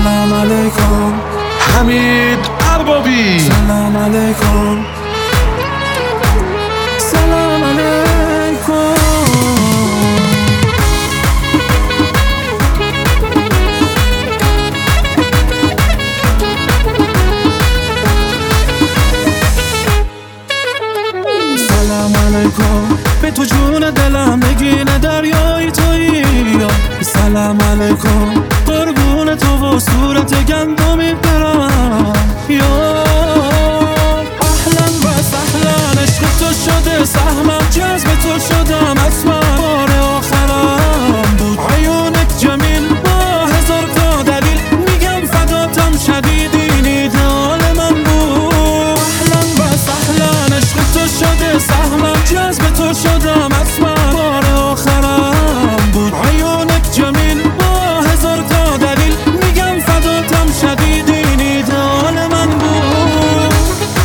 سلام علیکم حمید اربابی. سلام علیکم سلام علیکم. سلام علیکم به تو جون دلم نگین دریایی تویی. سلام علیکم قربون تو و صورت گندمی برم. یا اهلا و سهلا عشق تو شده سهمم، جذب تو شدم اصلا بار آخرم بود. عیونت جمیل با هزار تا دلیل، میگم فداتم شدیدی ایدئال من بود. اهلا و سهلا عشق تو شده سهمم، جذب تو شدم اصلا بار آخرم بود. عیونت جمیل با هزار تا دلیل، میگم فداتم شدیدی ایدئال من بود.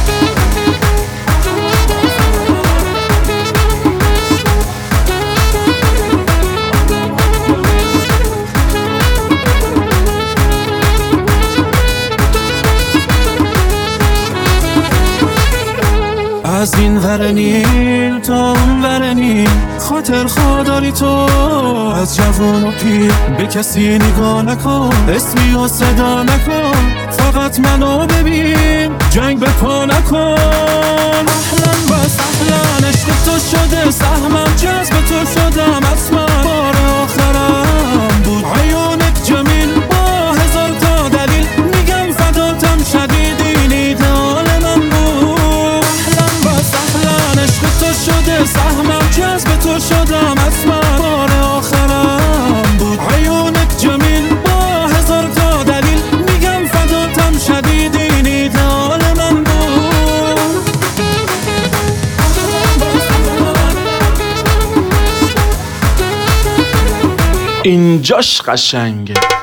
از این ور نیل تا اون ور نیل خاطر خداری تو. از جوان و پیر به کسی نگاه نکن، اسمی و صدا نکن، فقط منو ببین، جنگ به پا نکن. اهلا و سهلا عشق تو شده سهمم، جذب تو شدم اصلا بار آخرم بود. عیونت جمیل با هزار تا دلیل، میگم فداتم شدیدی ایدئال من بود. اهلا و سهلا عشق تو شده سهمم، جذب تو شدم اصلا بار آخرم بود. عیونت جمیل با هزار تا دلیل، میگم فداتم شدیدی ایدئال من بود. اینجاش قشنگه.